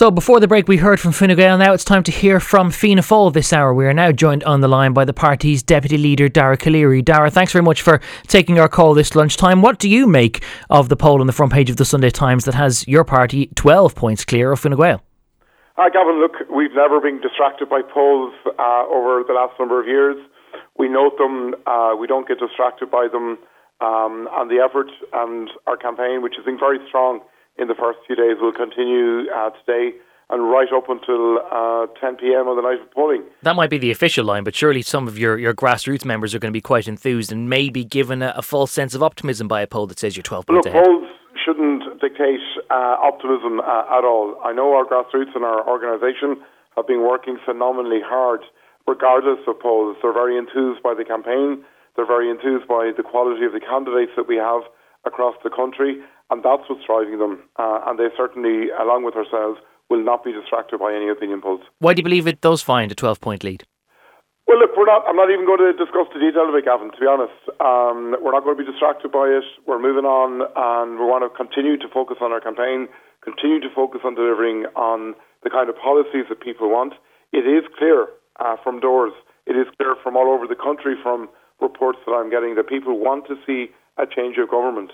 So before the break we heard from Fine Gael. Now it's time to hear from Fianna Fáil this hour. We are now joined on the line by the party's Deputy Leader Dara Calleary. Dara, thanks very much for taking our call this lunchtime. What do you make of the poll on the front page of the Sunday Times that has your party 12 points clear of Fine Gael? Hi Gavin, look, we've never been distracted by polls over the last number of years. We note them, we don't get distracted by them, and the effort and our campaign, which has been very strong in the first few days, will continue today and right up until 10 p.m. on the night of polling. That might be the official line, but surely some of your grassroots members are going to be quite enthused and maybe given a false sense of optimism by a poll that says you're 12 points ahead. Polls shouldn't dictate optimism at all. I know our grassroots and our organisation have been working phenomenally hard regardless of polls. They're very enthused by the campaign. They're very enthused by the quality of the candidates that we have across the country, and that's what's driving them. And they certainly, along with ourselves, will not be distracted by any opinion polls. Why do you believe it does find a 12-point lead? Well, look, I'm not even going to discuss the detail of it, Gavin, to be honest. We're not going to be distracted by it. We're moving on, and we want to continue to focus on our campaign, continue to focus on delivering on the kind of policies that people want. It is clear from doors, it is clear from all over the country, from reports that I'm getting, that people want to see a change of government.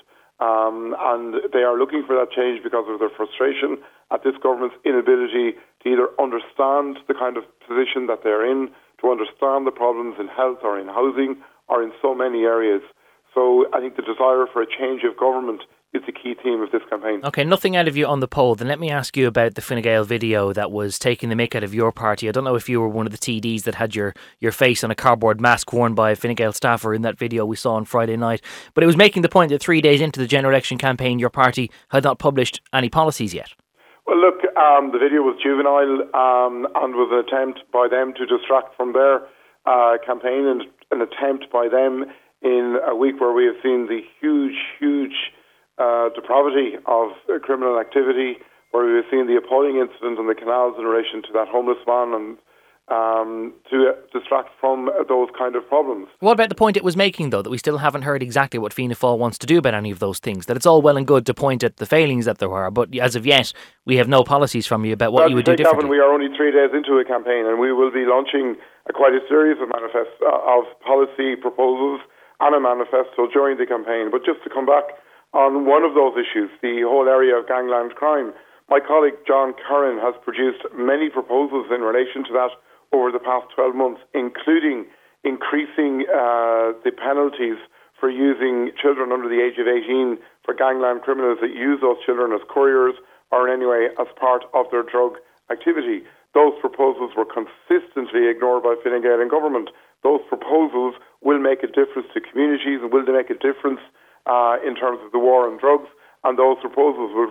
And they are looking for that change because of their frustration at this government's inability to either understand the kind of position that they're in, to understand the problems in health or in housing or in so many areas. So I think the desire for a change of government is the key theme of this campaign. OK, nothing out of you on the poll. Then let me ask you about the Fine Gael video that was taking the mick out of your party. I don't know if you were one of the TDs that had your face on a cardboard mask worn by a Fine Gael staffer in that video we saw on Friday night. But it was making the point that 3 days into the general election campaign, your party had not published any policies yet. Well, look, the video was juvenile and was an attempt by them to distract from their campaign, and an attempt by them in a week where we have seen the huge depravity of criminal activity, where we have seen the appalling incident in the canals in relation to that homeless man, and to distract from those kind of problems. What about the point it was making, though, that we still haven't heard exactly what Fianna Fáil wants to do about any of those things? That it's all well and good to point at the failings that there were, but as of yet, we have no policies from you about what you would do differently. Gavin, we are only 3 days into a campaign, and we will be launching quite a series of of policy proposals and a manifesto during the campaign. But just to come back on one of those issues, the whole area of gangland crime, my colleague John Curran has produced many proposals in relation to that over the past 12 months, including increasing the penalties for using children under the age of 18 for gangland criminals that use those children as couriers or in any way as part of their drug activity. Those proposals were consistently ignored by Fine Gael and government. Those proposals will make a difference to communities and will they make a difference in terms of the war on drugs, and those proposals will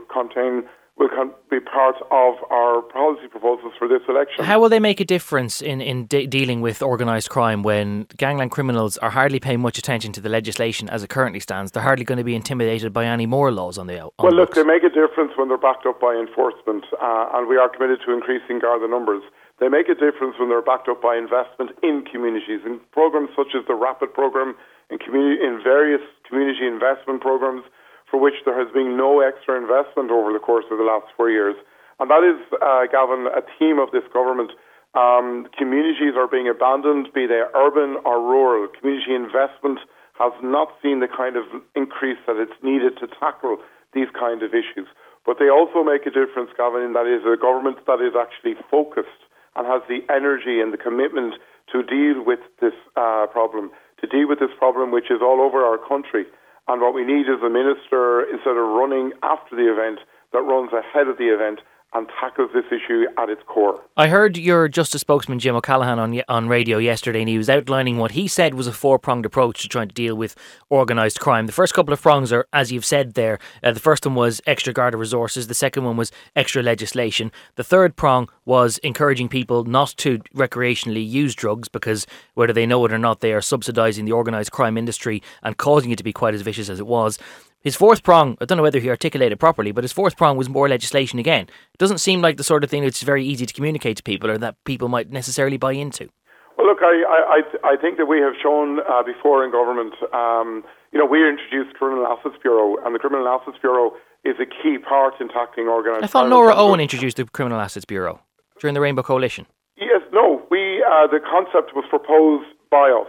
be part of our policy proposals for this election. How will they make a difference in dealing with organised crime when gangland criminals are hardly paying much attention to the legislation as it currently stands? They're hardly going to be intimidated by any more laws on the Well, look, books. They make a difference when they're backed up by enforcement, and we are committed to increasing Garda numbers. They make a difference when they're backed up by investment in communities, in programmes such as the RAPID programme, in various community investment programmes, for which there has been no extra investment over the course of the last 4 years. And that is, Gavin, a theme of this government. Communities are being abandoned, be they urban or rural. Community investment has not seen the kind of increase that it's needed to tackle these kind of issues. But they also make a difference, Gavin, in that it is a government that is actually focused and has the energy and the commitment to deal with this problem, which is all over our country. And what we need is a minister, instead of running after the event, that runs ahead of the event and tackles this issue at its core. I heard your Justice spokesman Jim O'Callaghan on radio yesterday, and he was outlining what he said was a four-pronged approach to trying to deal with organised crime. The first couple of prongs are, as you've said there, the first one was extra Garda resources, the second one was extra legislation. The third prong was encouraging people not to recreationally use drugs because, whether they know it or not, they are subsidising the organised crime industry and causing it to be quite as vicious as it was. His fourth prong, I don't know whether he articulated properly, but his fourth prong was more legislation again. It doesn't seem like the sort of thing that's very easy to communicate to people or that people might necessarily buy into. Well, look, I think that we have shown before in government, we introduced Criminal Assets Bureau, and the Criminal Assets Bureau is a key part in tackling organised crime. I thought Nora Owen introduced the Criminal Assets Bureau during the Rainbow Coalition. Yes, no. The concept was proposed by us.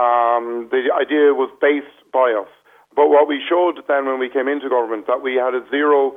The idea was based by us. But what we showed then when we came into government, that we had a zero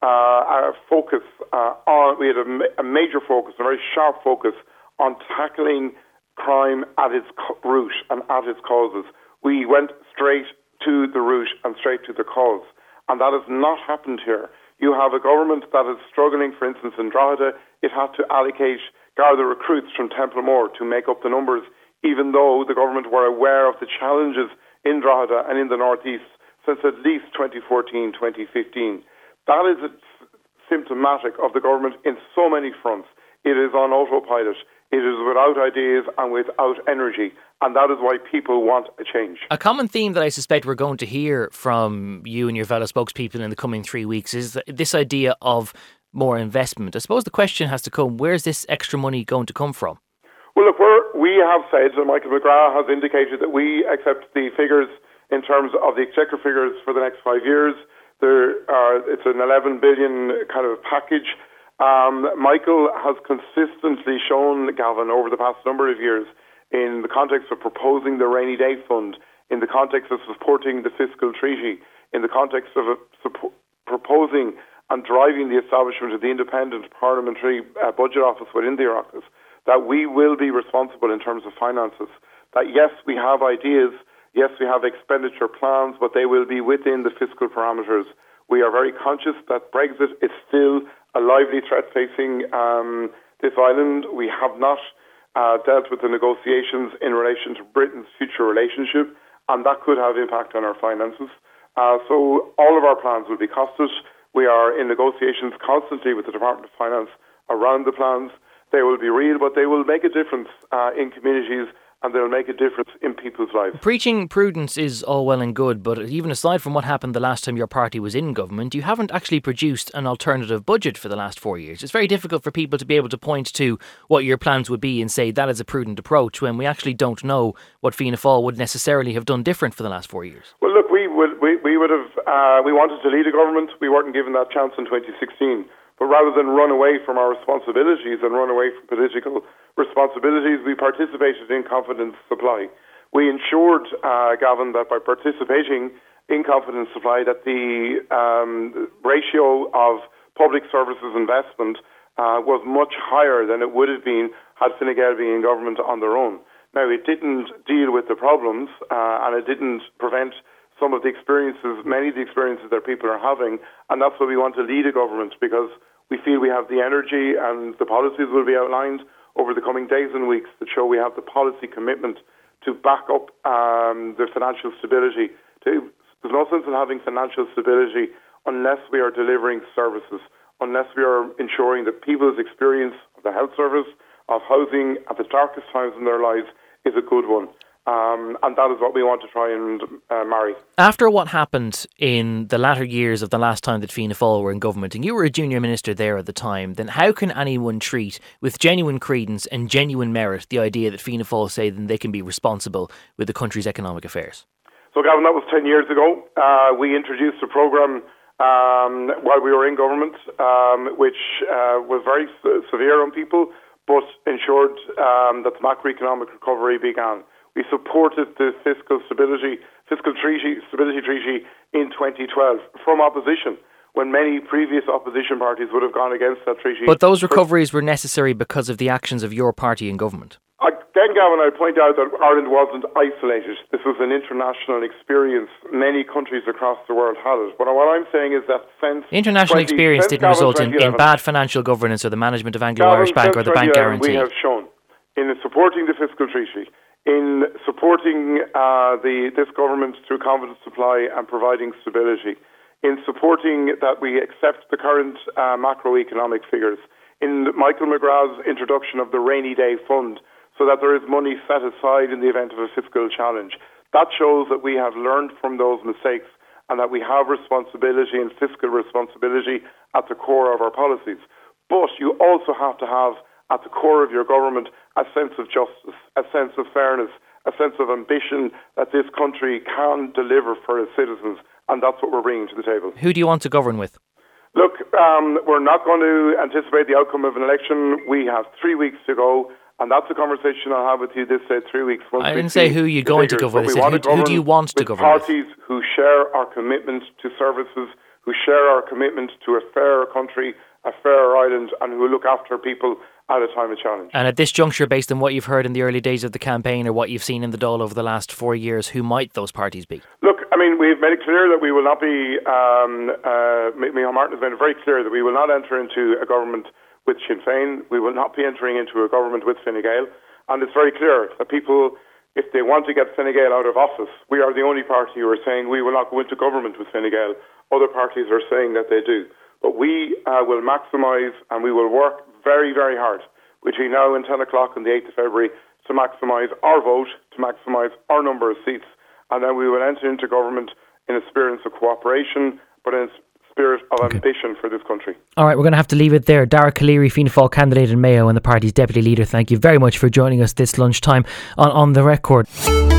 focus we had a major focus, a very sharp focus on tackling crime at its root and at its causes. We went straight to the root and straight to the cause. And that has not happened here. You have a government that is struggling, for instance, in Drogheda. It had to allocate Garda recruits from Templemore to make up the numbers, even though the government were aware of the challenges in Drogheda and in the northeast since at least 2014, 2015. That is symptomatic of the government in so many fronts. It is on autopilot. It is without ideas and without energy. And that is why people want a change. A common theme that I suspect we're going to hear from you and your fellow spokespeople in the coming 3 weeks is this idea of more investment. I suppose the question has to come, where's this extra money going to come from? Well, look, we have said, and Michael McGrath has indicated, that we accept the figures in terms of the exchequer figures for the next 5 years. It's an 11 billion kind of package. Michael has consistently shown, Gavin, over the past number of years, in the context of proposing the Rainy Day Fund, in the context of supporting the fiscal treaty, in the context of proposing and driving the establishment of the independent parliamentary budget office within the Oireachtas, that we will be responsible in terms of finances. That yes, we have ideas, yes, we have expenditure plans, but they will be within the fiscal parameters. We are very conscious that Brexit is still a lively threat facing this island. We have not dealt with the negotiations in relation to Britain's future relationship, and that could have impact on our finances. So all of our plans will be costed. We are in negotiations constantly with the Department of Finance around the plans. They will be real, but they will make a difference in communities, and they'll make a difference in people's lives. Preaching prudence is all well and good, but even aside from what happened the last time your party was in government, you haven't actually produced an alternative budget for the last 4 years. It's very difficult for people to be able to point to what your plans would be and say that is a prudent approach when we actually don't know what Fianna Fáil would necessarily have done different for the last 4 years. Well, look, we wanted to lead a government. We weren't given that chance in 2016. But rather than run away from our responsibilities and run away from political responsibilities, we participated in confidence supply. We ensured, Gavin, that by participating in confidence supply, that the ratio of public services investment was much higher than it would have been had Fine Gael been in government on their own. Now, it didn't deal with the problems, and it didn't prevent some of the experiences, many of the experiences that people are having, and that's why we want to lead a government, because we feel we have the energy, and the policies will be outlined over the coming days and weeks that show we have the policy commitment to back up the financial stability. There's no sense in having financial stability unless we are delivering services, unless we are ensuring that people's experience of the health service, of housing at the darkest times in their lives is a good one. And that is what we want to try and marry. After what happened in the latter years of the last time that Fianna Fáil were in government, and you were a junior minister there at the time, then how can anyone treat with genuine credence and genuine merit the idea that Fianna Fáil say that they can be responsible with the country's economic affairs? So, Gavin, that was 10 years ago. We introduced a programme while we were in government, which was very severe on people, but ensured that the macroeconomic recovery began. We supported the fiscal stability treaty in 2012 from opposition, when many previous opposition parties would have gone against that treaty. But those recoveries were necessary because of the actions of your party in government. Again, Gavin, I point out that Ireland wasn't isolated. This was an international experience. Many countries across the world had it. But what I'm saying is that since international experience didn't result in bad financial governance or the management of Anglo-Irish Bank or the bank guarantee. We have shown in supporting the fiscal treaty, in supporting this government through confidence supply and providing stability, in supporting that we accept the current macroeconomic figures, in Michael McGrath's introduction of the Rainy Day Fund, so that there is money set aside in the event of a fiscal challenge. That shows that we have learned from those mistakes and that we have responsibility and fiscal responsibility at the core of our policies. But you also have to have at the core of your government a sense of justice, a sense of fairness, a sense of ambition that this country can deliver for its citizens, and that's what we're bringing to the table. Who do you want to govern with? Look, we're not going to anticipate the outcome of an election. We have 3 weeks to go, and that's a conversation I'll have with you this 3 weeks. I didn't say who you're going to govern with. Who do you want to govern with? Parties who share our commitment to services, who share our commitment to a fairer country, a fairer island, and who look after people at a time of challenge. And at this juncture, based on what you've heard in the early days of the campaign or what you've seen in the Dáil over the last 4 years, who might those parties be? Look, I mean, we've made it clear that we will not be, Micheál Martin has made it very clear that we will not enter into a government with Sinn Féin. We will not be entering into a government with Fine Gael. And it's very clear that people, if they want to get Fine Gael out of office, we are the only party who are saying we will not go into government with Fine Gael. Other parties are saying that they do. But we will maximise and we will work very, very hard between now and 10 o'clock on the 8th of February to maximise our vote, to maximise our number of seats, and then we will enter into government in a spirit of cooperation, but in a spirit of ambition for this country. All right, we're going to have to leave it there. Dara Calleary, Fianna Fáil candidate in Mayo and the party's deputy leader, thank you very much for joining us this lunchtime on The Record.